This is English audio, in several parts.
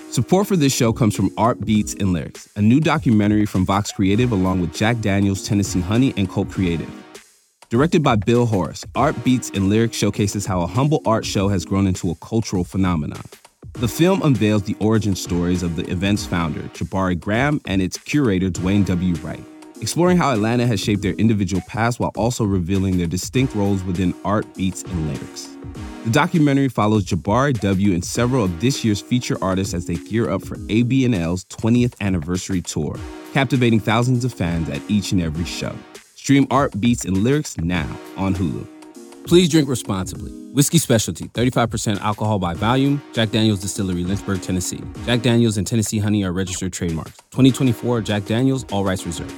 Support for this show comes from Art Beats and Lyrics, a new documentary from Vox Creative along with Jack Daniels, Tennessee Honey, and Colt Creative. Directed by Bill Horace, Art Beats and Lyrics showcases how a humble art show has grown into a cultural phenomenon. The film unveils the origin stories of the event's founder, Jabari Graham, and its curator, Dwayne W. Wright, exploring how Atlanta has shaped their individual paths while also revealing their distinct roles within Art, Beats, and Lyrics. The documentary follows Jabari W. and several of this year's feature artists as they gear up for AB&L's 20th anniversary tour, captivating thousands of fans at each and every show. Stream Art, Beats, and Lyrics now on Hulu. Please drink responsibly. Whiskey Specialty, 35% alcohol by volume. Jack Daniel's Distillery, Lynchburg, Tennessee. Jack Daniel's and Tennessee Honey are registered trademarks. 2024 Jack Daniel's, all rights reserved.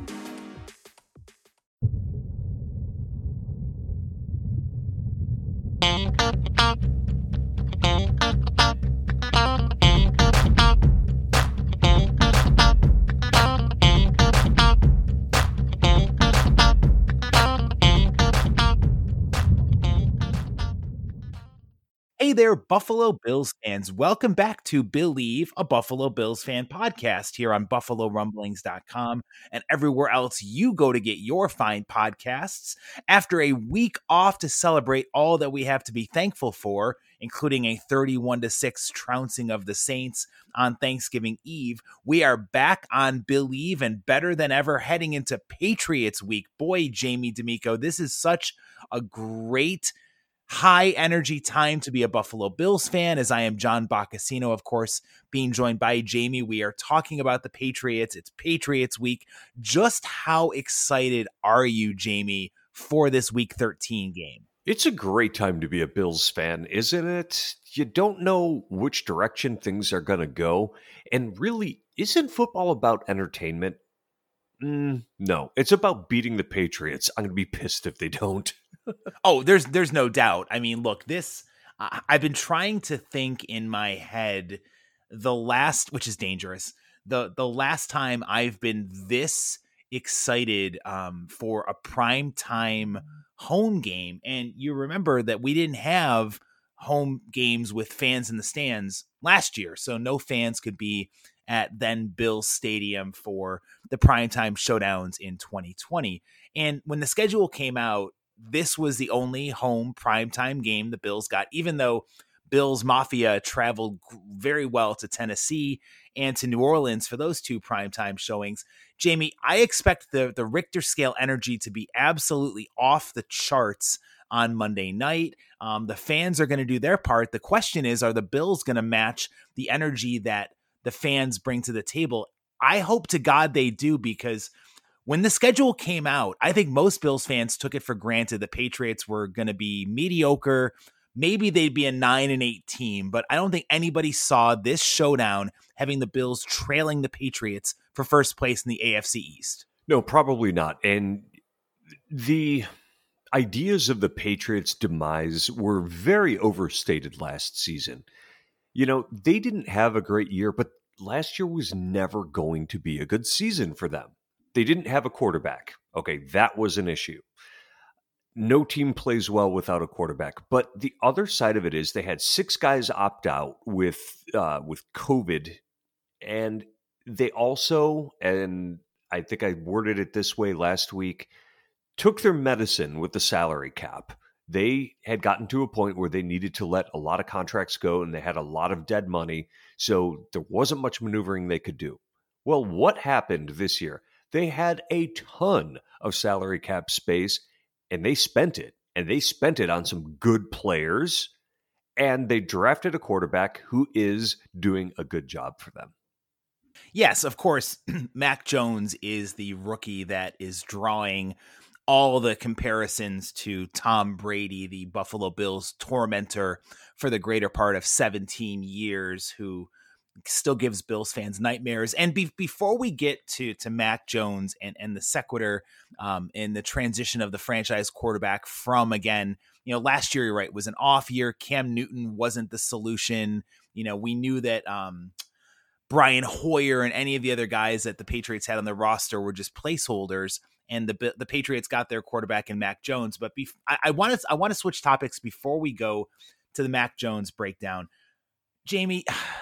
Hey there, Buffalo Bills fans. Welcome back to Believe, a Buffalo Bills fan podcast here on BuffaloRumblings.com and everywhere else you go to get your fine podcasts. After a week off to celebrate all that we have to be thankful for, including a 31-6 trouncing of the Saints on Thanksgiving Eve, we are back on Believe and better than ever heading into Patriots week. Boy, Jamie D'Amico, this is such a great high energy time to be a Buffalo Bills fan, as I am John Boccacino, of course, being joined by Jamie. We are talking about the Patriots. It's Patriots week. Just how excited are you, Jamie, for this week 13 game? It's a great time to be a Bills fan, isn't it? You don't know which direction things are going to go. And really, isn't football about entertainment? No, it's about beating the Patriots. I'm going to be pissed if they don't. Oh, there's no doubt. I mean, look, I've been trying to think in my head which is dangerous, the last time I've been this excited for a prime time home game. And you remember that we didn't have home games with fans in the stands last year, so no fans could be at then Bills Stadium for the primetime showdowns in 2020. And when the schedule came out, this was the only home primetime game the Bills got, even though Bills Mafia traveled very well to Tennessee and to New Orleans for those two primetime showings. Jamie, I expect the Richter scale energy to be absolutely off the charts on Monday night. The fans are going to do their part. The question is, are the Bills going to match the energy that the fans bring to the table? I hope to God they do, because when the schedule came out, I think most Bills fans took it for granted the Patriots were going to be mediocre. Maybe they'd be a 9-8 team, but I don't think anybody saw this showdown having the Bills trailing the Patriots for first place in the AFC East. No, probably not. And the ideas of the Patriots' demise were very overstated last season. You know, they didn't have a great year, but last year was never going to be a good season for them. They didn't have a quarterback. Okay, that was an issue. No team plays well without a quarterback. But the other side of it is they had 6 guys opt out with COVID. And they also, and I think I worded it this way last week, took their medicine with the salary cap. They had gotten to a point where they needed to let a lot of contracts go, and they had a lot of dead money. So there wasn't much maneuvering they could do. Well, what happened this year? They had a ton of salary cap space, and they spent it. And they spent it on some good players, and they drafted a quarterback who is doing a good job for them. Yes, of course, Mac Jones is the rookie that is drawing all the comparisons to Tom Brady, the Buffalo Bills tormentor for the greater part of 17 years, who still gives Bills fans nightmares. And before we get to Mac Jones and the sequitur in the transition of the franchise quarterback from, again, last year, you're right, was an off year. Cam Newton wasn't the solution. We knew that Brian Hoyer and any of the other guys that the Patriots had on the roster were just placeholders, and the Patriots got their quarterback in Mac Jones. But I want to switch topics before we go to the Mac Jones breakdown. Jamie,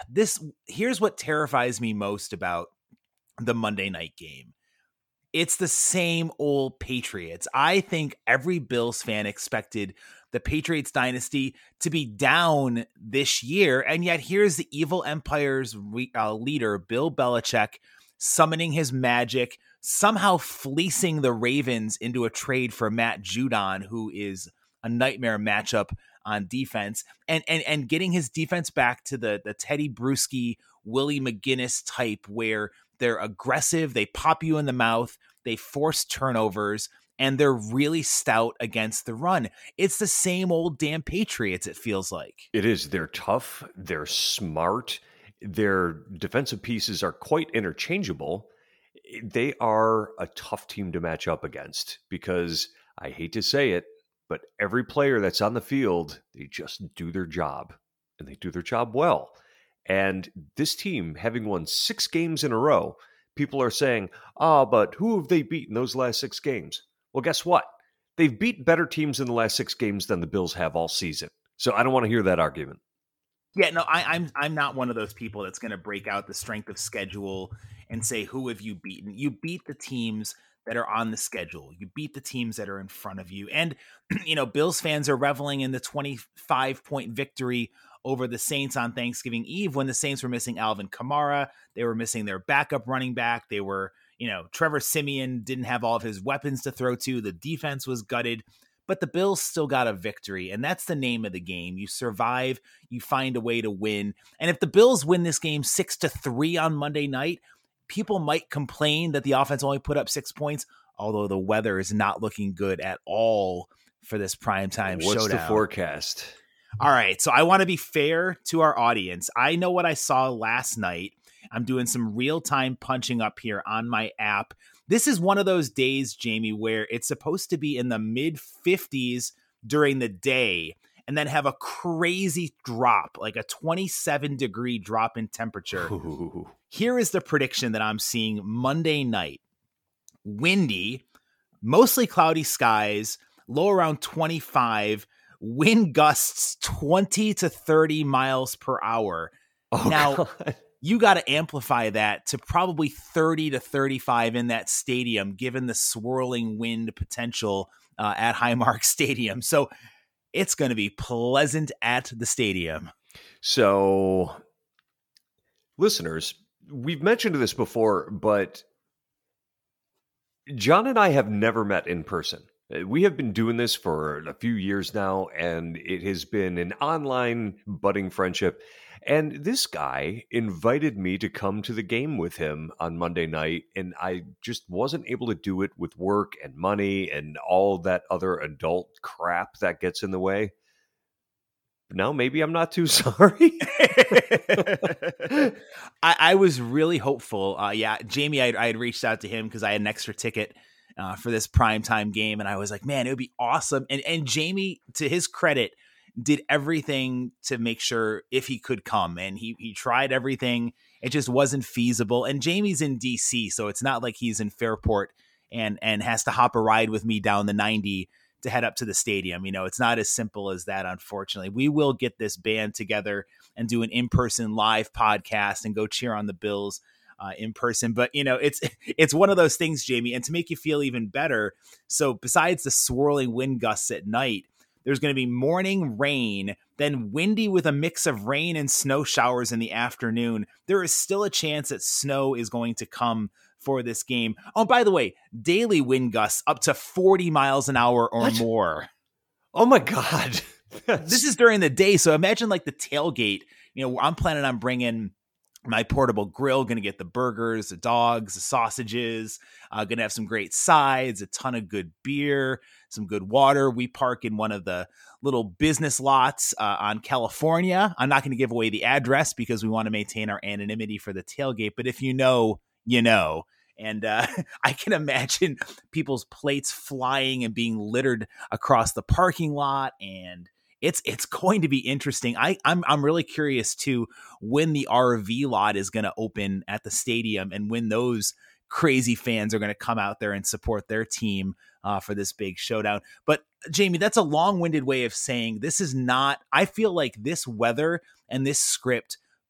here's what terrifies me most about the Monday night game. It's the same old Patriots. I think every Bills fan expected the Patriots dynasty to be down this year. And yet here's the evil empire's leader, Bill Belichick, summoning his magic, somehow fleecing the Ravens into a trade for Matt Judon, who is a nightmare matchup on defense, and getting his defense back to the Teddy Bruschi, Willie McGinnis type, where they're aggressive, they pop you in the mouth, they force turnovers, and they're really stout against the run. It's the same old damn Patriots, it feels like. It is. They're tough. They're smart. Their defensive pieces are quite interchangeable. They are a tough team to match up against because, I hate to say it, but every player that's on the field, they just do their job, and they do their job well. And this team, having won 6 games in a row, people are saying, but who have they beaten those last 6 games? Well, guess what? They've beat better teams in the last 6 games than the Bills have all season. So I don't want to hear that argument. Yeah, no, I'm not one of those people that's going to break out the strength of schedule and say, who have you beaten? You beat the teams that are on the schedule. You beat the teams that are in front of you. And, Bills fans are reveling in the 25-point victory over the Saints on Thanksgiving Eve when the Saints were missing Alvin Kamara. They were missing their backup running back. They were, Trevor Siemian didn't have all of his weapons to throw to. The defense was gutted, but the Bills still got a victory. And that's the name of the game. You survive, you find a way to win. And if the Bills win this game 6-3 on Monday night, people might complain that the offense only put up 6 points, although the weather is not looking good at all for this primetime showdown. What's the forecast? All right, so I want to be fair to our audience. I know what I saw last night. I'm doing some real-time punching up here on my app. This is one of those days, Jamie, where it's supposed to be in the mid-50s during the day and then have a crazy drop, like a 27-degree drop in temperature. Ooh. Here is the prediction that I'm seeing Monday night. Windy, mostly cloudy skies, low around 25, wind gusts 20 to 30 miles per hour. Now, you got to amplify that to probably 30 to 35 in that stadium, given the swirling wind potential at Highmark Stadium. So it's going to be pleasant at the stadium. So, listeners, we've mentioned this before, but John and I have never met in person. We have been doing this for a few years now, and it has been an online budding friendship. And this guy invited me to come to the game with him on Monday night, and I just wasn't able to do it with work and money and all that other adult crap that gets in the way. Now, maybe I'm not too sorry. I was really hopeful. Jamie, I had reached out to him because I had an extra ticket for this primetime game. And I was like, man, it would be awesome. And Jamie, to his credit, did everything to make sure if he could come. And he tried everything. It just wasn't feasible. And Jamie's in DC, so it's not like he's in Fairport and has to hop a ride with me down the 90 to head up to the stadium. It's not as simple as that, unfortunately. We will get this band together and do an in-person live podcast and go cheer on the Bills in person. But, it's one of those things, Jamie, and to make you feel even better. So besides the swirling wind gusts at night, there's going to be morning rain, then windy with a mix of rain and snow showers in the afternoon. There is still a chance that snow is going to come for this game. Oh, by the way, daily wind gusts up to 40 miles an hour or more. Oh my God. This is during the day. So imagine like the tailgate, I'm planning on bringing my portable grill, going to get the burgers, the dogs, the sausages, going to have some great sides, a ton of good beer, some good water. We park in one of the little business lots on California. I'm not going to give away the address because we want to maintain our anonymity for the tailgate. But if you know, you know. And I can imagine people's plates flying and being littered across the parking lot, and it's going to be interesting. I'm really curious too when the RV lot is going to open at the stadium and when those crazy fans are going to come out there and support their team for this big showdown. But Jamie, that's a long-winded way of saying this is not. I feel like this weather and this script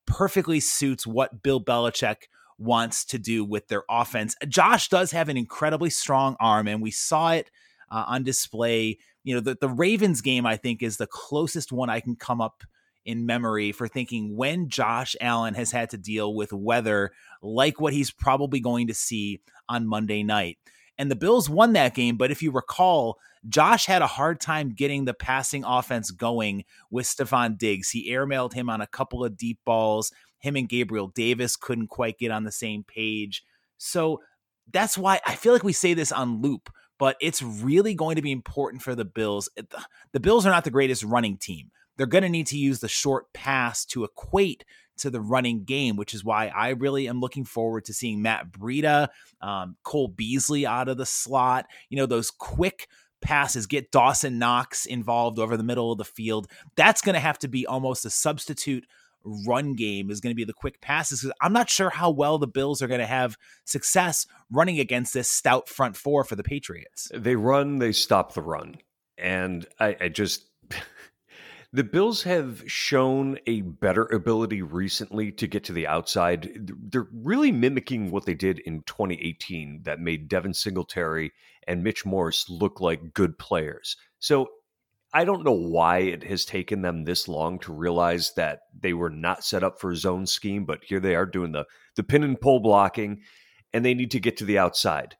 perfectly suits what Bill Belichick wants to do with their offense. Josh does have an incredibly strong arm, and we saw it on display. The Ravens game, I think, is the closest one I can come up in memory for thinking when Josh Allen has had to deal with weather like what he's probably going to see on Monday night. And the Bills won that game, but if you recall, Josh had a hard time getting the passing offense going with Stephon Diggs. He airmailed him on a couple of deep balls. Him and Gabriel Davis couldn't quite get on the same page. So that's why I feel like we say this on loop, but it's really going to be important for the Bills. The Bills are not the greatest running team. They're going to need to use the short pass to equate to the running game, which is why I really am looking forward to seeing Matt Breida, Cole Beasley out of the slot. Those quick passes, get Dawson Knox involved over the middle of the field. That's going to have to be almost a substitute run game, is going to be the quick passes. I'm not sure how well the Bills are going to have success running against this stout front four for the Patriots. They run, they stop the run. And I just... The Bills have shown a better ability recently to get to the outside. They're really mimicking what they did in 2018 that made Devin Singletary and Mitch Morse look like good players. So I don't know why it has taken them this long to realize that they were not set up for a zone scheme, but here they are doing the pin and pull blocking, and they need to get to the outside.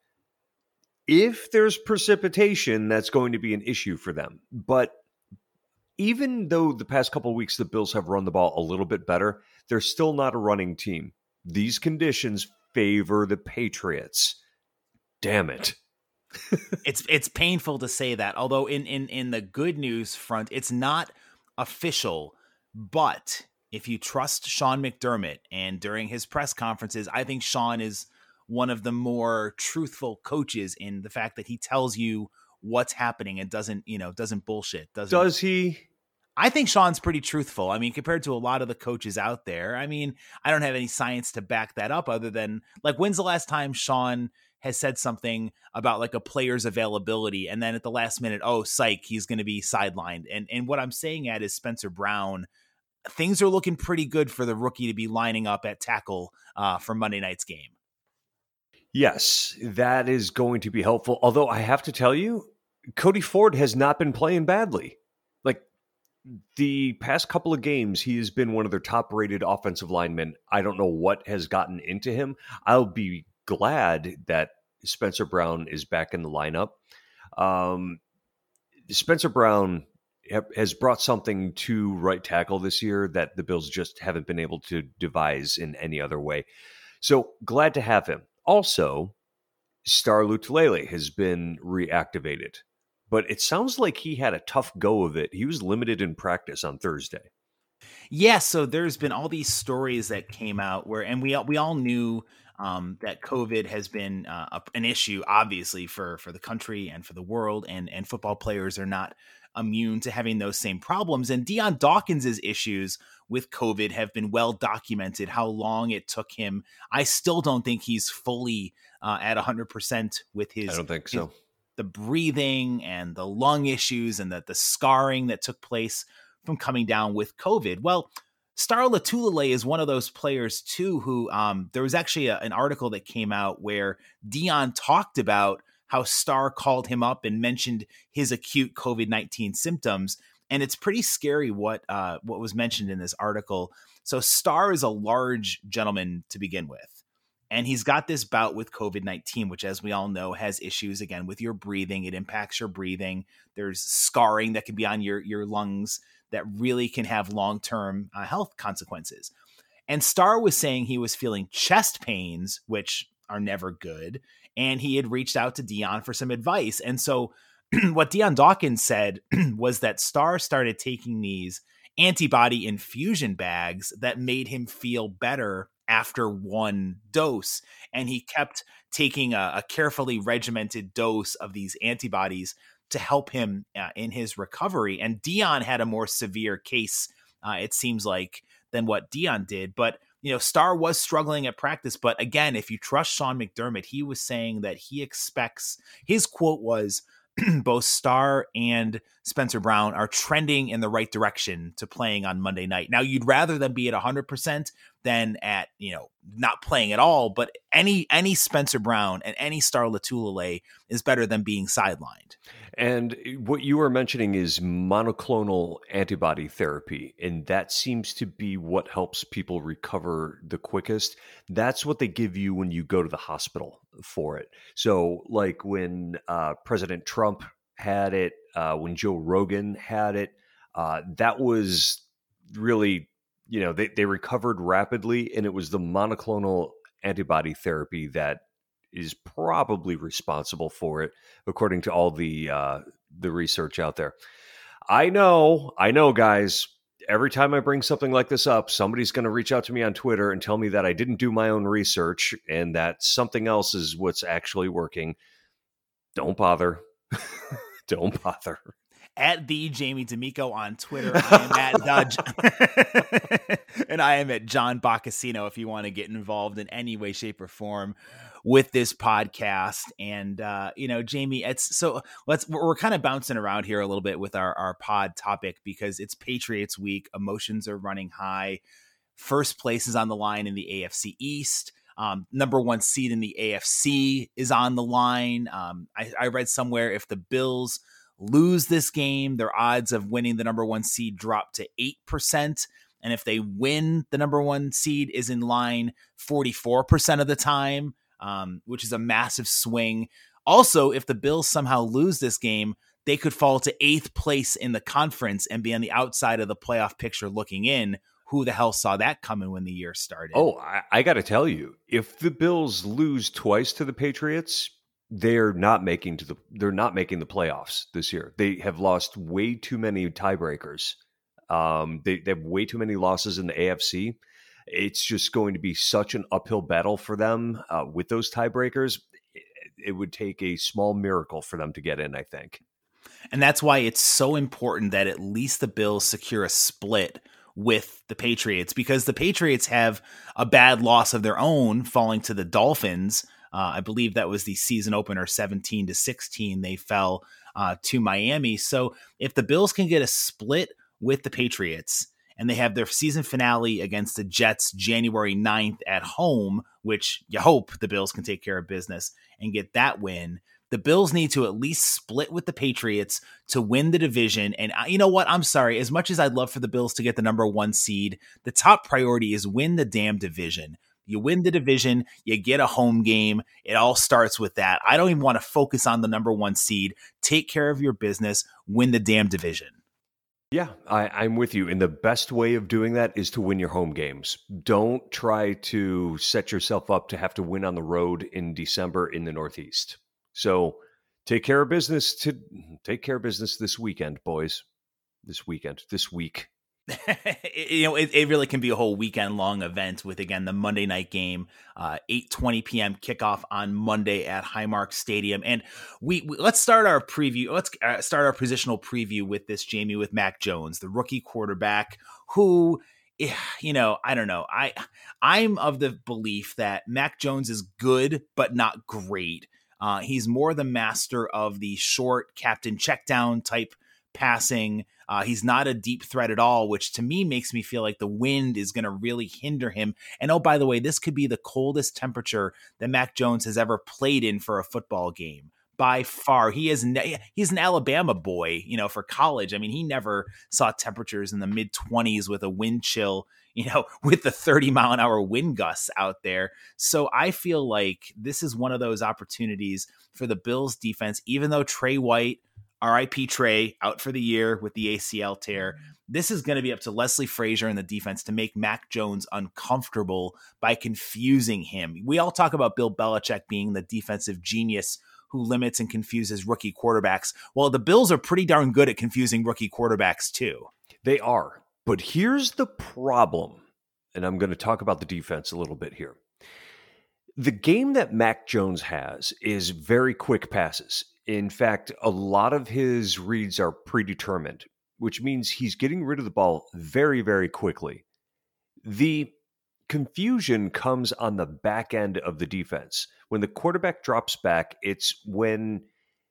If there's precipitation, that's going to be an issue for them. But even though the past couple of weeks the Bills have run the ball a little bit better, they're still not a running team. These conditions favor the Patriots. Damn it. It's painful to say that, although in the good news front, it's not official. But if you trust Sean McDermott, and during his press conferences, I think Sean is one of the more truthful coaches in the fact that he tells you what's happening and doesn't bullshit. Does he? I think Sean's pretty truthful. I mean, compared to a lot of the coaches out there, I mean, I don't have any science to back that up other than, like, when's the last time Sean has said something about like a player's availability and then at the last minute, oh, psych, he's going to be sidelined. And what I'm saying is Spencer Brown, things are looking pretty good for the rookie to be lining up at tackle for Monday night's game. Yes, that is going to be helpful. Although I have to tell you, Cody Ford has not been playing badly. Like, the past couple of games, he has been one of their top-rated offensive linemen. I don't know what has gotten into him. I'll be glad that Spencer Brown is back in the lineup. Spencer Brown has brought something to right tackle this year that the Bills just haven't been able to devise in any other way. So glad to have him. Also, Star Lotulelei has been reactivated, but it sounds like he had a tough go of it. He was limited in practice on Thursday. Yeah, so there's been all these stories that came out and we all knew that COVID has been an issue, obviously, for the country and for the world, and football players are not immune to having those same problems. And Dion Dawkins' issues with COVID have been well documented, how long it took him. I still don't think he's fully at 100% with his. I don't think so. The breathing and the lung issues and the scarring that took place from coming down with COVID. Well, Star Lotulelei is one of those players too, who there was actually an article that came out where Dion talked about how Star called him up and mentioned his acute COVID-19 symptoms. And it's pretty scary what was mentioned in this article. So Star is a large gentleman to begin with. And he's got this bout with COVID-19, which, as we all know, has issues, again, with your breathing. It impacts your breathing. There's scarring that can be on your lungs that really can have long-term health consequences. And Star was saying he was feeling chest pains, which are never good. And he had reached out to Dion for some advice. And so what Dion Dawkins said was that Star started taking these antibody infusion bags that made him feel better after one dose. And he kept taking a carefully regimented dose of these antibodies to help him in his recovery. And Dion had a more severe case, it seems like, than what Dion did. But, Star was struggling at practice. But again, if you trust Sean McDermott, he was saying that he expects, his quote was, both Starr and Spencer Brown are trending in the right direction to playing on Monday night. Now, you'd rather them be at 100% than at, not playing at all, but any Spencer Brown and any Starr Lotulelei is better than being sidelined. And what you were mentioning is monoclonal antibody therapy, and that seems to be what helps people recover the quickest. That's what they give you when you go to the hospital for it. So like when President Trump had it, when Joe Rogan had it, that was really, they recovered rapidly, and it was the monoclonal antibody therapy that is probably responsible for it, according to all the research out there. I know, guys. Every time I bring something like this up, somebody's going to reach out to me on Twitter and tell me that I didn't do my own research and that something else is what's actually working. Don't bother. Don't bother. At the Jamie D'Amico on Twitter. I am at Dodge. And I am at John Boccacino if you want to get involved in any way, shape, or form with this podcast. And, Jamie, we're kind of bouncing around here a little bit with our pod topic because it's Patriots week. Emotions are running high. First place is on the line in the AFC East. Number one seed in the AFC is on the line. I read somewhere if the Bills lose this game, their odds of winning the number one seed drop to 8%. And if they win, the number one seed is in line 44% of the time, which is a massive swing. Also, if the Bills somehow lose this game, they could fall to 8th place in the conference and be on the outside of the playoff picture looking in. Who the hell saw that coming when the year started? Oh, I got to tell you, if the Bills lose twice to the Patriots, they're not making the playoffs this year. They have lost way too many tiebreakers. They have way too many losses in the AFC. It's just going to be such an uphill battle for them with those tiebreakers. It would take a small miracle for them to get in, I think. And that's why it's so important that at least the Bills secure a split with the Patriots, because the Patriots have a bad loss of their own falling to the Dolphins. I believe that was the season opener, 17-16. They fell to Miami. So if the Bills can get a split with the Patriots and they have their season finale against the Jets January 9th at home, which you hope the Bills can take care of business and get that win, the Bills need to at least split with the Patriots to win the division. And you know what? I'm sorry. As much as I'd love for the Bills to get the number one seed, the top priority is win the damn division. You win the division, you get a home game. It all starts with that. I don't even want to focus on the number one seed. Take care of your business, win the damn division. Yeah, I'm with you. And the best way of doing that is to win your home games. Don't try to set yourself up to have to win on the road in December in the Northeast. So take care of business this weekend, boys. This week. It really can be a whole weekend long event with, again, the Monday night game, 8:20 p.m. kickoff on Monday at Highmark Stadium. And let's start our preview. Let's start our positional preview with this, Jamie, with Mac Jones, the rookie quarterback who, I don't know. I'm of the belief that Mac Jones is good, but not great. He's more the master of the short captain checkdown type passing. He's not a deep threat at all, which to me makes me feel like the wind is going to really hinder him. And oh, by the way, this could be the coldest temperature that Mac Jones has ever played in for a football game. By far, he's an Alabama boy, for college. I mean, he never saw temperatures in the mid 20s with a wind chill, with the 30-mile-an-hour wind gusts out there. So I feel like this is one of those opportunities for the Bills defense, even though Trey White, RIP Trey, out for the year with the ACL tear. This is going to be up to Leslie Frazier and the defense to make Mac Jones uncomfortable by confusing him. We all talk about Bill Belichick being the defensive genius who limits and confuses rookie quarterbacks. Well, the Bills are pretty darn good at confusing rookie quarterbacks too. They are. But here's the problem, and I'm going to talk about the defense a little bit here. The game that Mac Jones has is very quick passes. In fact, a lot of his reads are predetermined, which means he's getting rid of the ball very, very quickly. The confusion comes on the back end of the defense. When the quarterback drops back, it's when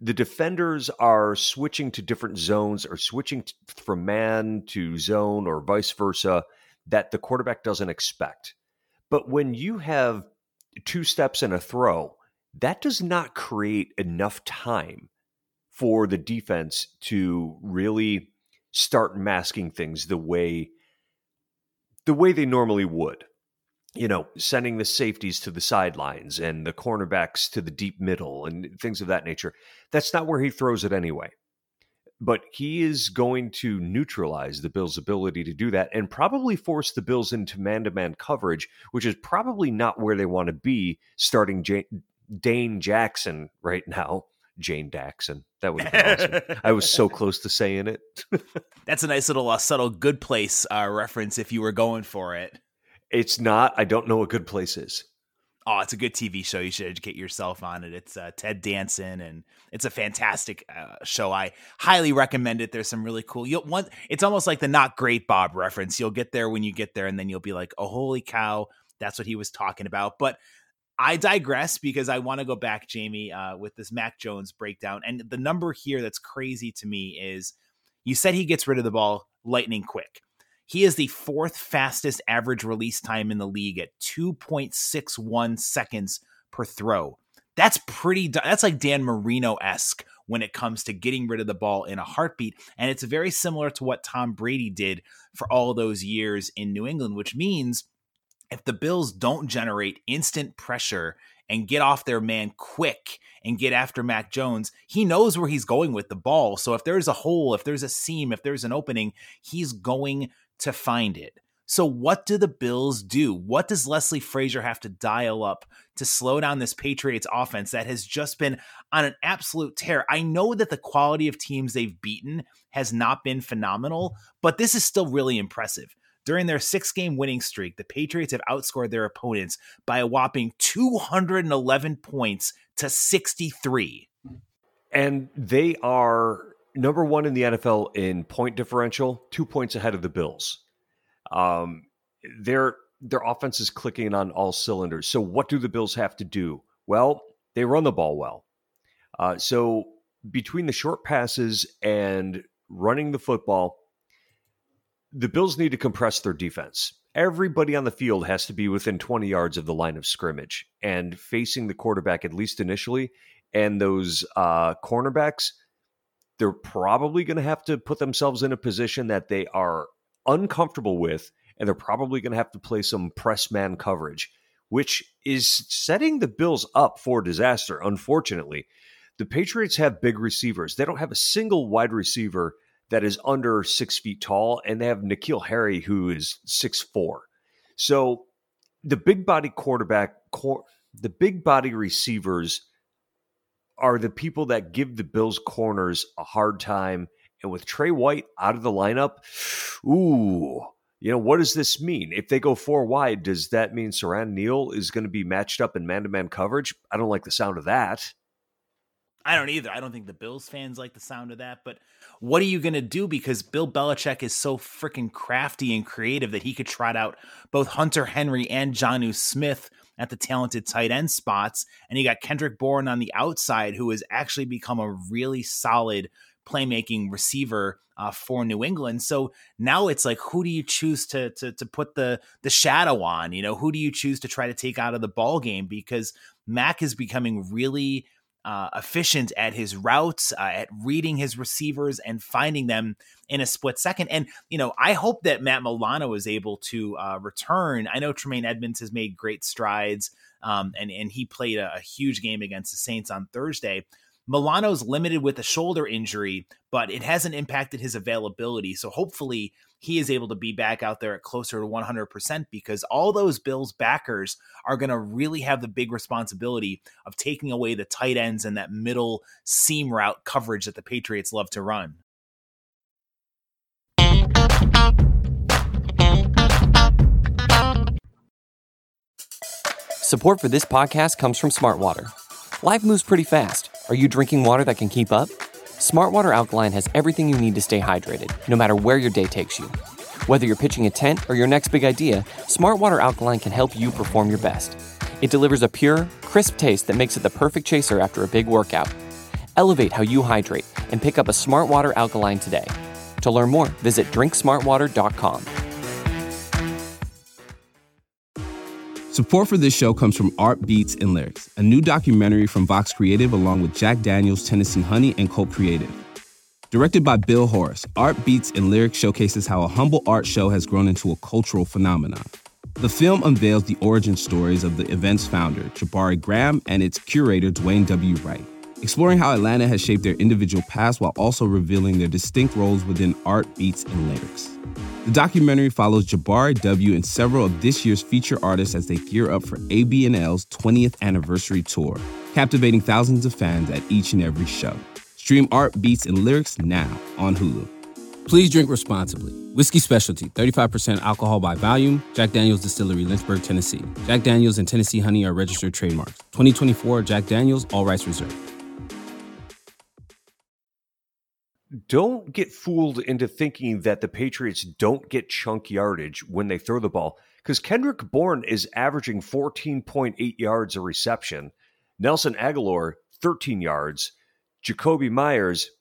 the defenders are switching to different zones or switching from man to zone or vice versa that the quarterback doesn't expect. But when you have 2 steps and a throw, that does not create enough time for the defense to really start masking things the way they normally would. Sending the safeties to the sidelines and the cornerbacks to the deep middle and things of that nature. That's not where he throws it anyway. But he is going to neutralize the Bills' ability to do that and probably force the Bills into man-to-man coverage, which is probably not where they want to be starting Dane Jackson right now. Jane Daxon. That would have been awesome. I was so close to saying it. That's a nice little subtle Good Place reference if you were going for it. It's not. I don't know what Good Place is. Oh, it's a good TV show. You should educate yourself on it. It's Ted Danson, and it's a fantastic show. I highly recommend it. There's some really cool. It's almost like the Not Great Bob reference. You'll get there when you get there, and then you'll be like, "Oh, holy cow, that's what he was talking about." But I digress because I want to go back, Jamie, with this Mac Jones breakdown. And the number here that's crazy to me is you said he gets rid of the ball lightning quick. He is the 4th fastest average release time in the league at 2.61 seconds per throw. That's like Dan Marino-esque when it comes to getting rid of the ball in a heartbeat. And it's very similar to what Tom Brady did for all those years in New England, which means if the Bills don't generate instant pressure and get off their man quick and get after Mac Jones, he knows where he's going with the ball. So if there's a hole, if there's a seam, if there's an opening, he's going to find it. So what do the Bills do? What does Leslie Frazier have to dial up to slow down this Patriots offense that has just been on an absolute tear? I know that the quality of teams they've beaten has not been phenomenal, but this is still really impressive. During their 6-game winning streak, the Patriots have outscored their opponents by a whopping 211 points to 63. And they are number 1 in the NFL in point differential, 2 points ahead of the Bills. Their offense is clicking on all cylinders. So what do the Bills have to do? Well, they run the ball well. So between the short passes and running the football, the Bills need to compress their defense. Everybody on the field has to be within 20 yards of the line of scrimmage and facing the quarterback, at least initially. And those cornerbacks, they're probably going to have to put themselves in a position that they are uncomfortable with, and they're probably going to have to play some press man coverage, which is setting the Bills up for disaster. Unfortunately, the Patriots have big receivers. They don't have a single wide receiver that is under 6 feet tall, and they have N'Keal Harry, who is 6'4". So the big body the big body receivers are the people that give the Bills corners a hard time. And with Trey White out of the lineup, what does this mean? If they go 4 wide, does that mean Siran Neal is going to be matched up in man-to-man coverage? I don't like the sound of that. I don't either. I don't think the Bills fans like the sound of that, but what are you going to do? Because Bill Belichick is so freaking crafty and creative that he could trot out both Hunter Henry and Jonnu Smith at the talented tight end spots. And you got Kendrick Bourne on the outside, who has actually become a really solid playmaking receiver for New England. So now it's like, who do you choose to put the shadow on? Who do you choose to try to take out of the ball game? Because Mac is becoming really efficient at his routes, at reading his receivers and finding them in a split second. And, I hope that Matt Milano is able to return. I know Tremaine Edmonds has made great strides, and he played a huge game against the Saints on Thursday. Milano's limited with a shoulder injury, but it hasn't impacted his availability. So hopefully he is able to be back out there at closer to 100%, because all those Bills backers are going to really have the big responsibility of taking away the tight ends and that middle seam route coverage that the Patriots love to run. Support for this podcast comes from Smartwater. Life moves pretty fast. Are you drinking water that can keep up? Smartwater Alkaline has everything you need to stay hydrated, no matter where your day takes you. Whether you're pitching a tent or your next big idea, Smartwater Alkaline can help you perform your best. It delivers a pure, crisp taste that makes it the perfect chaser after a big workout. Elevate how you hydrate and pick up a Smart Water alkaline today. To learn more, visit drinksmartwater.com. Support for this show comes from Art Beats and Lyrics, a new documentary from Vox Creative along with Jack Daniels, Tennessee Honey, and Colt Creative. Directed by Bill Horace, Art Beats and Lyrics showcases how a humble art show has grown into a cultural phenomenon. The film unveils the origin stories of the event's founder, Jabari Graham, and its curator, Dwayne W. Wright, exploring how Atlanta has shaped their individual paths while also revealing their distinct roles within Art Beats and Lyrics. The documentary follows Jabari W. and several of this year's feature artists as they gear up for ABNL's 20th anniversary tour, captivating thousands of fans at each and every show. Stream Art Beats and Lyrics now on Hulu. Please drink responsibly. Whiskey Specialty, 35% alcohol by volume. Jack Daniel's Distillery, Lynchburg, Tennessee. Jack Daniel's and Tennessee Honey are registered trademarks. 2024 Jack Daniel's, all rights reserved. Don't get fooled into thinking that the Patriots don't get chunk yardage when they throw the ball, because Kendrick Bourne is averaging 14.8 yards a reception. Nelson Aguilar, 13 yards. Jacoby Myers,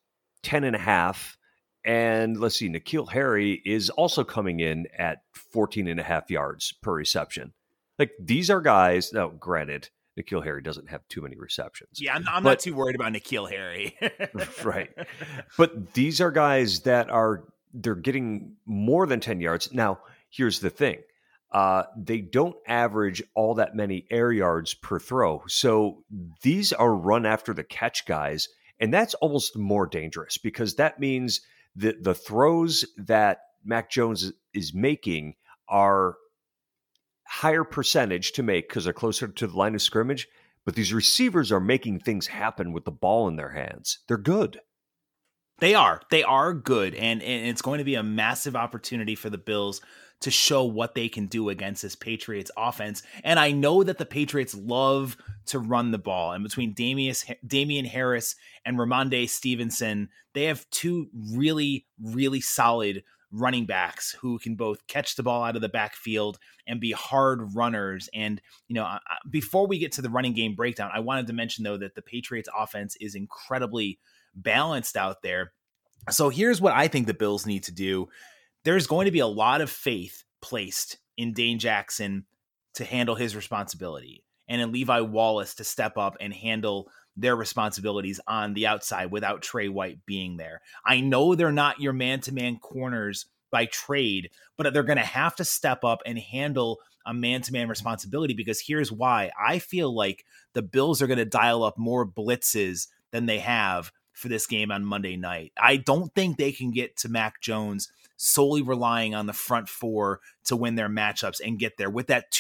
10.5. And let's see, N'Keal Harry is also coming in at 14.5 yards per reception. Like, these are guys, now granted, N'Keal Harry doesn't have too many receptions. Yeah, I'm not too worried about N'Keal Harry. Right. But these are guys that they're getting more than 10 yards. Now, here's the thing. They don't average all that many air yards per throw. So these are run after the catch guys. And that's almost more dangerous because that means that the throws that Mac Jones is making are higher percentage to make because they're closer to the line of scrimmage. But these receivers are making things happen with the ball in their hands. They're good. They are good. And it's going to be a massive opportunity for the Bills to show what they can do against this Patriots offense. And I know that the Patriots love to run the ball. And between Damian Harris and Ramondre Stevenson, they have two really, really solid running backs who can both catch the ball out of the backfield and be hard runners. And, before we get to the running game breakdown, I wanted to mention, though, that the Patriots offense is incredibly balanced out there. So here's what I think the Bills need to do. There's going to be a lot of faith placed in Dane Jackson to handle his responsibility and in Levi Wallace to step up and handle their responsibilities on the outside without Trey White being there. I know they're not your man-to-man corners by trade, but they're going to have to step up and handle a man-to-man responsibility, because here's why. I feel like the Bills are going to dial up more blitzes than they have for this game on Monday night. I don't think they can get to Mac Jones solely relying on the front four to win their matchups and get there. With that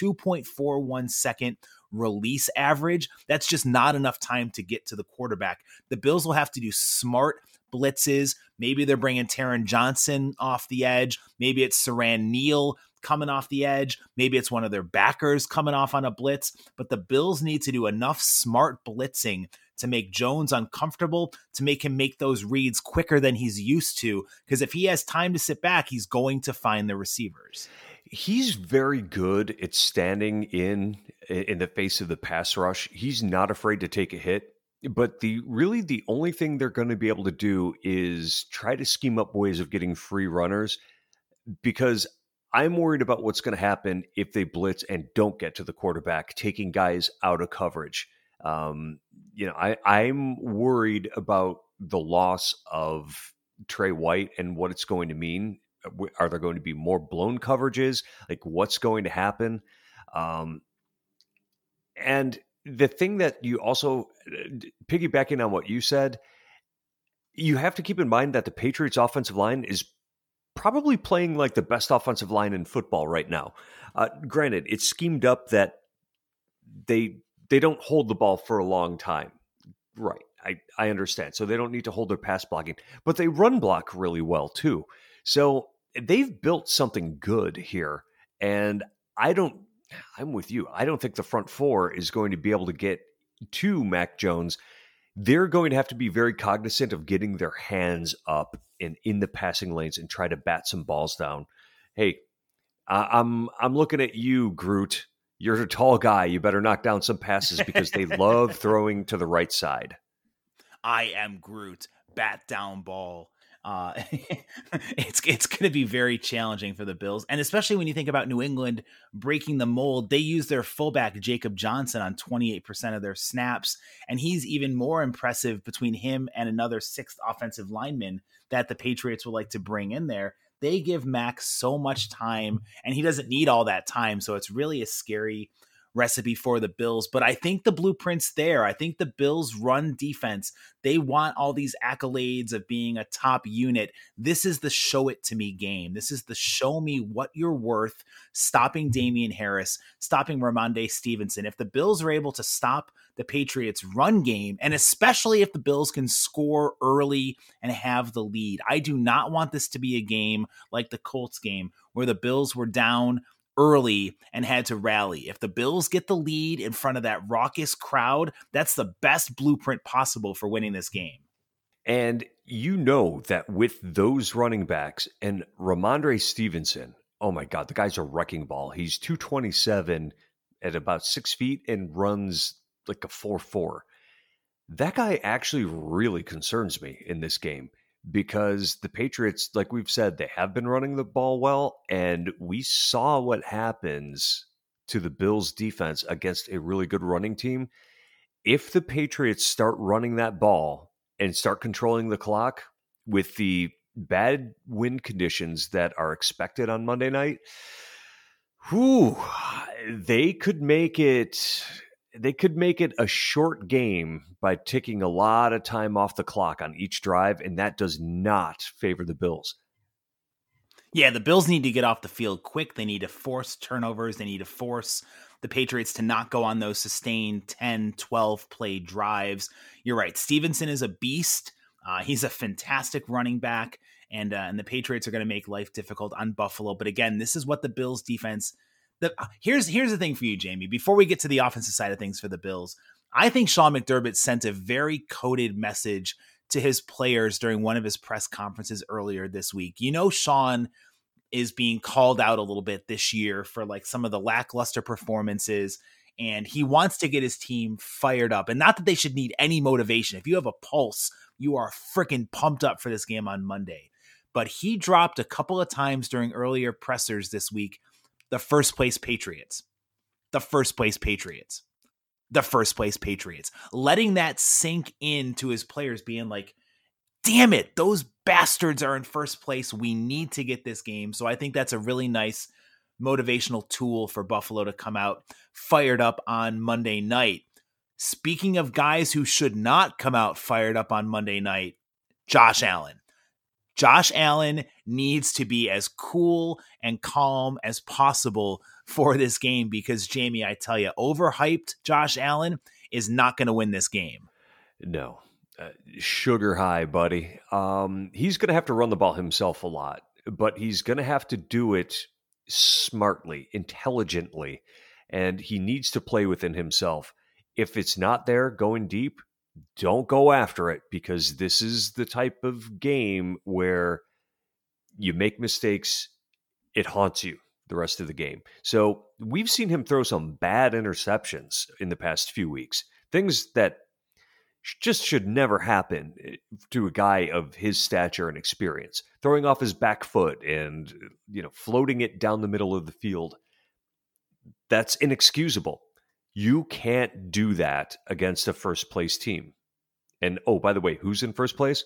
2.41 second release average, that's just not enough time to get to the quarterback. The Bills will have to do smart blitzes. Maybe they're bringing Taron Johnson off the edge. Maybe it's Saran Neal coming off the edge. Maybe it's one of their backers coming off on a blitz. But the Bills need to do enough smart blitzing to make Jones uncomfortable, to make him make those reads quicker than he's used to. Because if he has time to sit back, he's going to find the receivers. He's very good at standing in the face of the pass rush. He's not afraid to take a hit. But the only thing they're going to be able to do is try to scheme up ways of getting free runners, because I'm worried about what's going to happen if they blitz and don't get to the quarterback, taking guys out of coverage. I'm worried about the loss of Trey White and what it's going to mean. Are there going to be more blown coverages? Like, what's going to happen? And the thing that you also, piggybacking on what you said, you have to keep in mind that the Patriots offensive line is probably playing like the best offensive line in football right now. Granted, it's schemed up that they don't hold the ball for a long time. Right. I understand. So they don't need to hold their pass blocking, but they run block really well too. So they've built something good here. And I'm with you. I don't think the front four is going to be able to get to Mac Jones. They're going to have to be very cognizant of getting their hands up and in the passing lanes and try to bat some balls down. Hey, I'm looking at you, Groot. You're a tall guy. You better knock down some passes because they love throwing to the right side. I am Groot, bat down ball. It's going to be very challenging for the Bills. And especially when you think about New England breaking the mold, they use their fullback, Jacob Johnson, on 28% of their snaps. And he's even more impressive between him and another sixth offensive lineman that the Patriots would like to bring in there. They give Max so much time, and he doesn't need all that time. So it's really a scary recipe for the Bills, but I think the blueprint's there. I think the Bills run defense. They want all these accolades of being a top unit. This is the show it to me game. This is the show me what you're worth, stopping Damian Harris, stopping Ramondre Stevenson. If the Bills are able to stop the Patriots run game, and especially if the Bills can score early and have the lead, I do not want this to be a game like the Colts game where the Bills were down early and had to rally. If the Bills get the lead in front of that raucous crowd, that's the best blueprint possible for winning this game. And you know that with those running backs and Ramondre Stevenson, oh my God, the guy's a wrecking ball. He's 227 at about 6 feet and runs like a 4.4. That guy actually really concerns me in this game, because the Patriots, like we've said, they have been running the ball well, and we saw what happens to the Bills defense against a really good running team. If the Patriots start running that ball and start controlling the clock with the bad wind conditions that are expected on Monday night, they could make it a short game by taking a lot of time off the clock on each drive, and that does not favor the Bills. Yeah, the Bills need to get off the field quick. They need to force turnovers. They need to force the Patriots to not go on those sustained 10, 12 play drives. You're right. Stevenson is a beast. He's a fantastic running back, and the Patriots are going to make life difficult on Buffalo. But again, this is what the Bills defense... Here's the thing for you, Jamie. Before we get to the offensive side of things for the Bills, I think Sean McDermott sent a very coded message to his players during one of his press conferences earlier this week. You know, Sean is being called out a little bit this year for like some of the lackluster performances, and he wants to get his team fired up. And not that they should need any motivation. If you have a pulse, you are freaking pumped up for this game on Monday. But he dropped a couple of times during earlier pressers this week, the first place Patriots, letting that sink into his players, being like, damn it, those bastards are in first place. We need to get this game. So I think that's a really nice motivational tool for Buffalo to come out fired up on Monday night. Speaking of guys who should not come out fired up on Monday night, Josh Allen. Josh Allen needs to be as cool and calm as possible for this game because, Jamie, I tell you, overhyped Josh Allen is not going to win this game. No. Sugar high, buddy. He's going to have to run the ball himself a lot, but he's going to have to do it smartly, intelligently, and he needs to play within himself. If it's not there going deep, don't go after it, because this is the type of game where you make mistakes, it haunts you the rest of the game. So we've seen him throw some bad interceptions in the past few weeks, things that just should never happen to a guy of his stature and experience. Throwing off his back foot and, floating it down the middle of the field. That's inexcusable. You can't do that against a first place team. And, oh, by the way, who's in first place?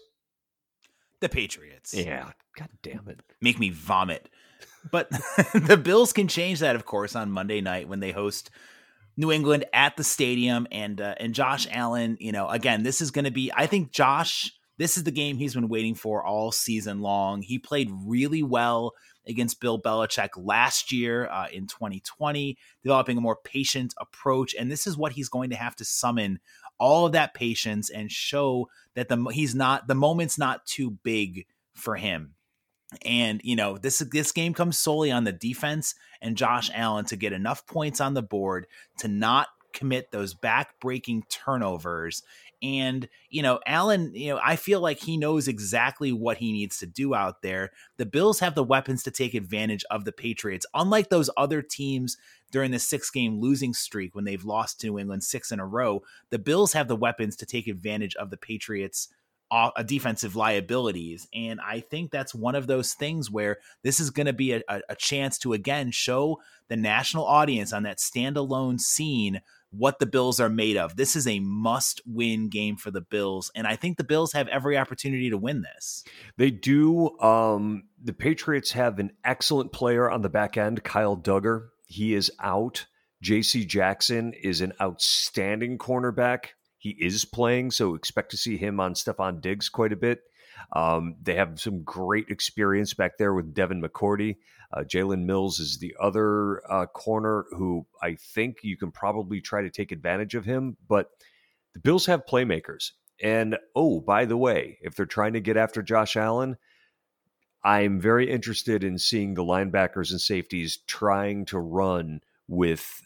The Patriots. Yeah. God damn it. Make me vomit. But the Bills can change that, of course, on Monday night when they host New England at the stadium. And Josh Allen, again, this is going to be, I think Josh, this is the game he's been waiting for all season long. He played really well against Bill Belichick last year in 2020, developing a more patient approach. And this is what he's going to have to summon, all of that patience, and show that the moment's not too big for him. And, this game comes solely on the defense and Josh Allen to get enough points on the board to not commit those back-breaking turnovers. And, Allen, I feel like he knows exactly what he needs to do out there. The Bills have the weapons to take advantage of the Patriots. Unlike those other teams during the 6-game losing streak when they've lost to New England 6 in a row, the Bills have the weapons to take advantage of the Patriots' defensive liabilities. And I think that's one of those things where this is going to be a chance to, again, show the national audience on that standalone scene what the Bills are made of. This is a must-win game for the Bills, and I think the Bills have every opportunity to win this. They do. The Patriots have an excellent player on the back end, Kyle Duggar. He is out. J.C. Jackson is an outstanding cornerback. He is playing, so expect to see him on Stephon Diggs quite a bit. They have some great experience back there with Devin McCourty. Jalen Mills is the other corner who I think you can probably try to take advantage of him. But the Bills have playmakers. And, oh, by the way, if they're trying to get after Josh Allen, I'm very interested in seeing the linebackers and safeties trying to run with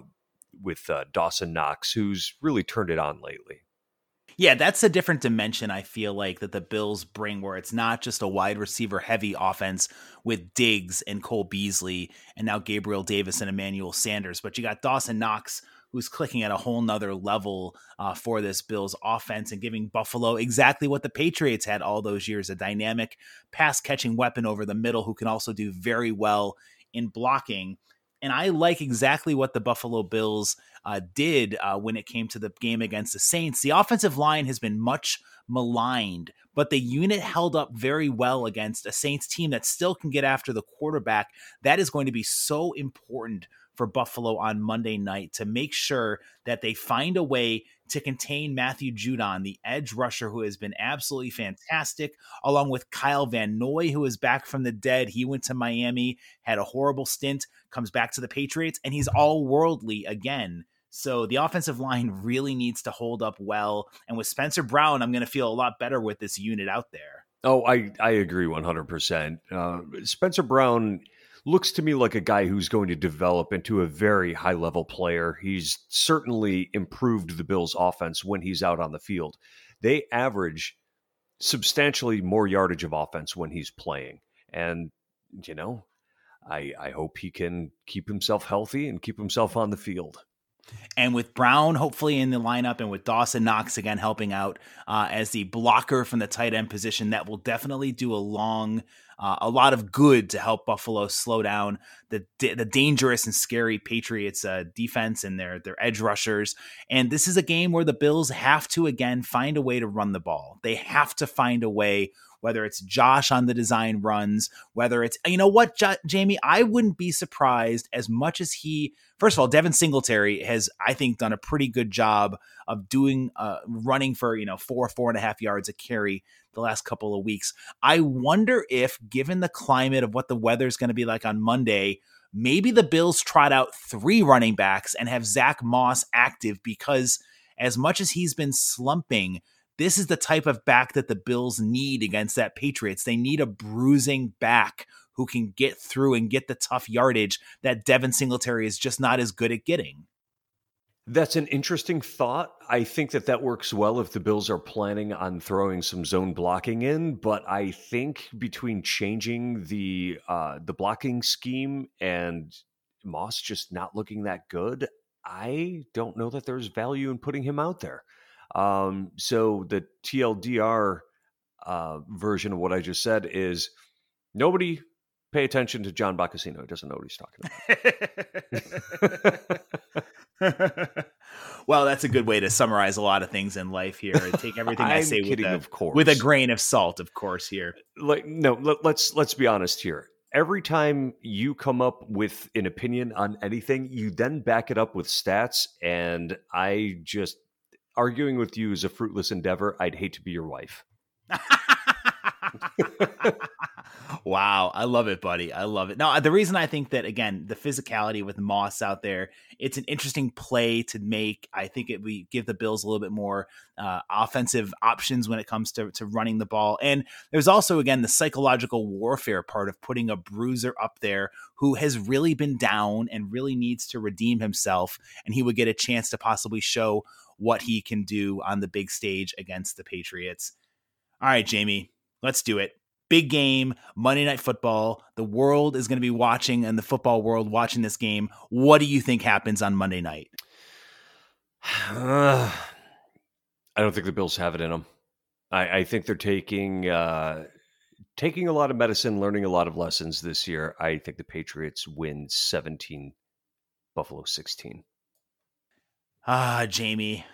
Dawson Knox, who's really turned it on lately. Yeah, that's a different dimension, I feel like, that the Bills bring, where it's not just a wide receiver heavy offense with Diggs and Cole Beasley and now Gabriel Davis and Emmanuel Sanders, but you got Dawson Knox, who's clicking at a whole nother level for this Bills offense and giving Buffalo exactly what the Patriots had all those years, a dynamic pass catching weapon over the middle who can also do very well in blocking. And I like exactly what the Buffalo Bills did when it came to the game against the Saints. The offensive line has been much maligned, but the unit held up very well against a Saints team that still can get after the quarterback. That is going to be so important for Buffalo on Monday night to make sure that they find a way to contain Matthew Judon, the edge rusher who has been absolutely fantastic, along with Kyle Van Noy, who is back from the dead. He went to Miami, had a horrible stint, comes back to the Patriots, and he's all worldly again. So the offensive line really needs to hold up well. And with Spencer Brown, I'm going to feel a lot better with this unit out there. Oh, I agree 100%. Spencer Brown looks to me like a guy who's going to develop into a very high-level player. He's certainly improved the Bills' offense when he's out on the field. They average substantially more yardage of offense when he's playing. And, you know, I hope he can keep himself healthy and keep himself on the field. And with Brown hopefully in the lineup and with Dawson Knox again helping out as the blocker from the tight end position, that will definitely do a lot of good to help Buffalo slow down the dangerous and scary Patriots defense and their edge rushers. And this is a game where the Bills have to, again, find a way to run the ball. They have to find a way, whether it's Josh on the design runs, whether it's, you know what, Jamie, I wouldn't be surprised as much as first of all, Devin Singletary has, I think, done a pretty good job of doing running for, 4.5 yards a carry the last couple of weeks. I wonder if, given the climate of what the weather's going to be like on Monday, maybe the Bills trot out 3 running backs and have Zach Moss active, because as much as he's been slumping, this is the type of back that the Bills need against that Patriots. They need a bruising back who can get through and get the tough yardage that Devin Singletary is just not as good at getting. That's an interesting thought. I think that works well if the Bills are planning on throwing some zone blocking in, but I think between changing the blocking scheme and Moss just not looking that good, I don't know that there's value in putting him out there. So the TLDR version of what I just said is nobody pay attention to John Boccacino. He doesn't know what he's talking about. Well, that's a good way to summarize a lot of things in life here. Take everything I say with a grain of salt, of course, here. Let's be honest here. Every time you come up with an opinion on anything, you then back it up with stats, and arguing with you is a fruitless endeavor. I'd hate to be your wife. Wow. I love it, buddy. I love it. Now, the reason I think that, again, the physicality with Moss out there, it's an interesting play to make. I think we give the Bills a little bit more offensive options when it comes to running the ball. And there's also, again, the psychological warfare part of putting a bruiser up there who has really been down and really needs to redeem himself. And he would get a chance to possibly show what he can do on the big stage against the Patriots. All right, Jamie, let's do it. big game, Monday Night Football. The world is going to be watching, and the football world watching this game. What do you think happens on Monday night? I don't think the Bills have it in them. I think they're taking a lot of medicine, learning a lot of lessons this year. I think the Patriots win 17, Buffalo 16. Jamie,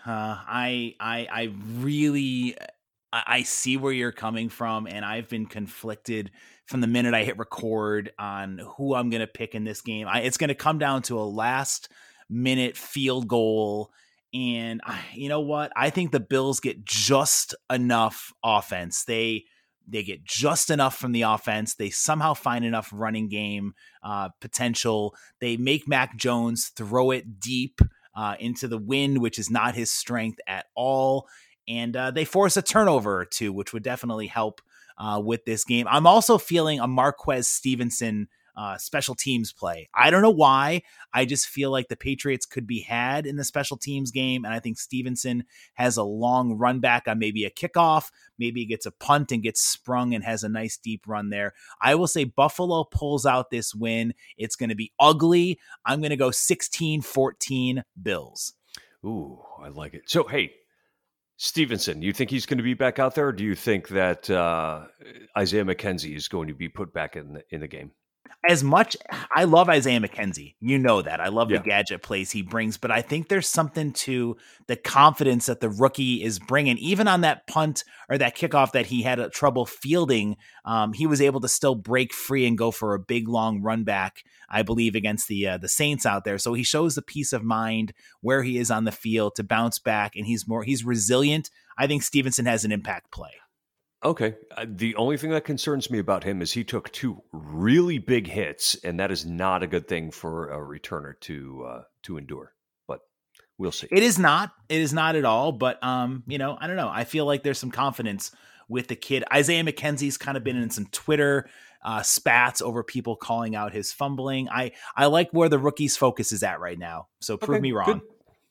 I really see where you're coming from, and I've been conflicted from the minute I hit record on who I'm going to pick in this game. It's going to come down to a last-minute field goal, and you know what? I think the Bills get just enough offense. They get just enough from the offense. They somehow find enough running game potential. They make Mac Jones throw it deep into the wind, which is not his strength at all. And they force a turnover or two, which would definitely help with this game. I'm also feeling a Marquez Stevenson special teams play. I don't know why. I just feel like the Patriots could be had in the special teams game. And I think Stevenson has a long run back on maybe a kickoff. Maybe he gets a punt and gets sprung and has a nice deep run there. I will say Buffalo pulls out this win. It's going to be ugly. I'm going to go 16-14 Bills. Ooh, I like it. So, hey, Stevenson, you think he's going to be back out there? Or do you think that Isaiah McKenzie is going to be put back in the game? As much, I love Isaiah McKenzie. You know that. I love the gadget plays he brings, but I think there's something to the confidence that the rookie is bringing. Even on that punt or that kickoff that he had trouble fielding, he was able to still break free and go for a big, long run back, I believe, against the Saints out there. So he shows the peace of mind where he is on the field to bounce back, and he's resilient. I think Stevenson has an impact play. Okay. The only thing that concerns me about him is he took 2 really big hits, and that is not a good thing for a returner to endure. But we'll see. It is not. It is not at all. But I don't know. I feel like there's some confidence with the kid. Isaiah McKenzie's kind of been in some Twitter spats over people calling out his fumbling. I like where the rookie's focus is at right now. So prove me wrong. Good.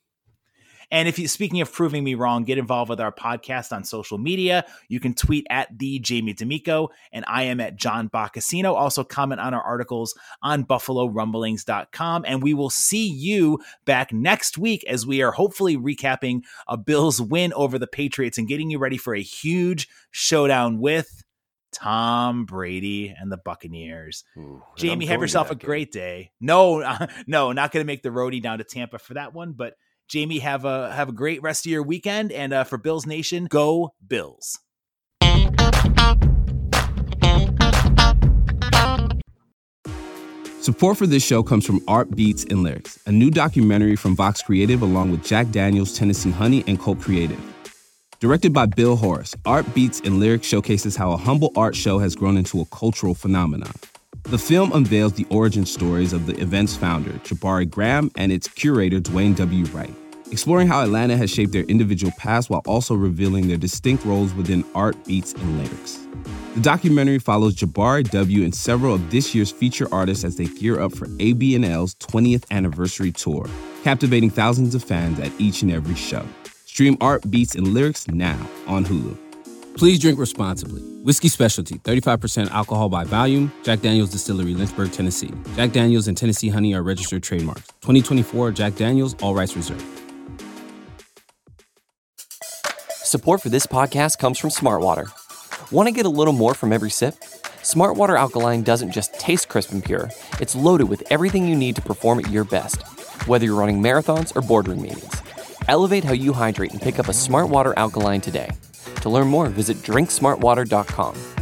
And speaking of proving me wrong, get involved with our podcast on social media. You can tweet at the Jamie D'Amico, and I am at John Boccacino. Also comment on our articles on BuffaloRumblings.com. And we will see you back next week as we are hopefully recapping a Bills win over the Patriots and getting you ready for a huge showdown with Tom Brady and the Buccaneers. Ooh, Jamie, have yourself a great day. No, not going to make the roadie down to Tampa for that one, but Jamie, have a great rest of your weekend, and for Bills Nation, go Bills. Support for this show comes from Art Beats and Lyrics, a new documentary from Vox Creative along with Jack Daniels, Tennessee Honey, and Colt Creative. Directed by Bill Horace, Art Beats and Lyrics showcases how a humble art show has grown into a cultural phenomenon. The film unveils the origin stories of the event's founder, Jabari Graham, and its curator, Dwayne W. Wright, exploring how Atlanta has shaped their individual paths while also revealing their distinct roles within art, beats, and lyrics. The documentary follows Jabari W. and several of this year's feature artists as they gear up for AB&L's 20th anniversary tour, captivating thousands of fans at each and every show. Stream Art, Beats, and Lyrics now on Hulu. Please drink responsibly. Whiskey Specialty, 35% alcohol by volume. Jack Daniel's Distillery, Lynchburg, Tennessee. Jack Daniel's and Tennessee Honey are registered trademarks. 2024 Jack Daniel's, all rights reserved. Support for this podcast comes from Smartwater. Want to get a little more from every sip? Smartwater Alkaline doesn't just taste crisp and pure. It's loaded with everything you need to perform at your best, whether you're running marathons or boardroom meetings. Elevate how you hydrate and pick up a Smartwater Alkaline today. To learn more, visit drinksmartwater.com.